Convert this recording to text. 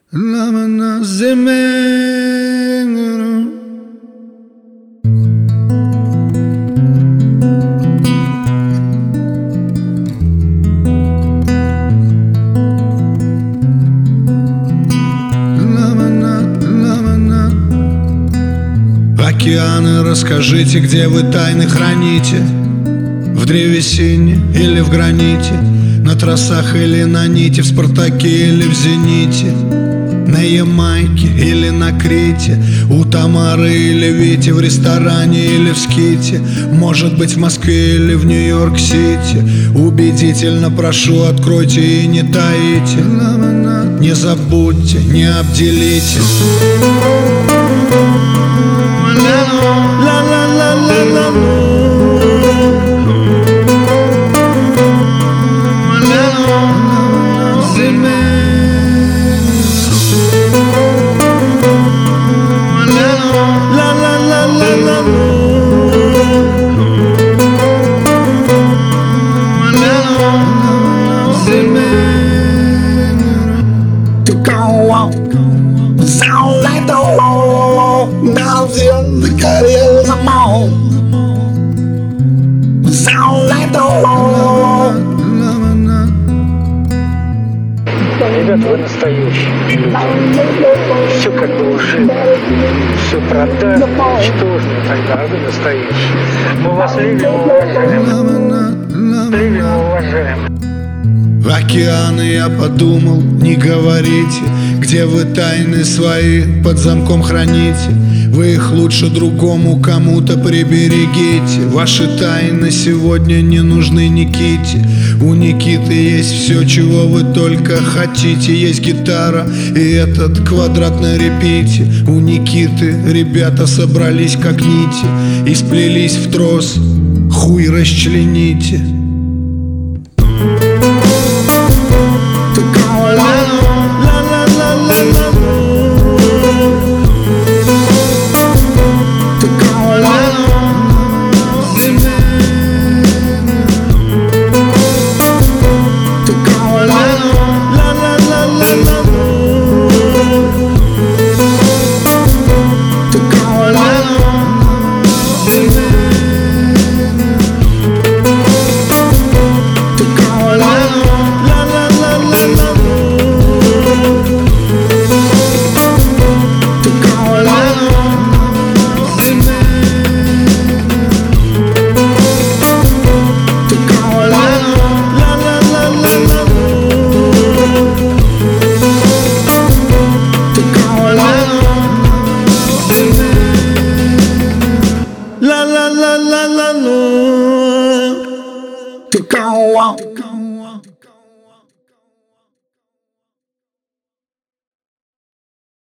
Lamana zemenu океаны, расскажите, где вы тайны храните? В древесине или в граните? На трассах или на нити? В Спартаке или в Зените? На Ямайке или на Крите? У Тамары или Вити? В ресторане или в Ските? Может быть, в Москве или в Нью-Йорк-Сити? Убедительно прошу, откройте и не таите. Не забудьте, не обделите. Ребята, вы настоящие люди. Все как бы уже, все продано, ничтожно и так далее. Вы настоящие. Мы вас любим и уважаем. Любим и уважаем. Океаны, я подумал, не говорите, где вы тайны свои под замком храните. Вы их лучше другому кому-то приберегите. Ваши тайны сегодня не нужны Никите. У Никиты есть все, чего вы только хотите. Есть гитара и этот квадрат на репите. У Никиты ребята собрались как нити и сплелись в трос. Хуй расчлените. To go on.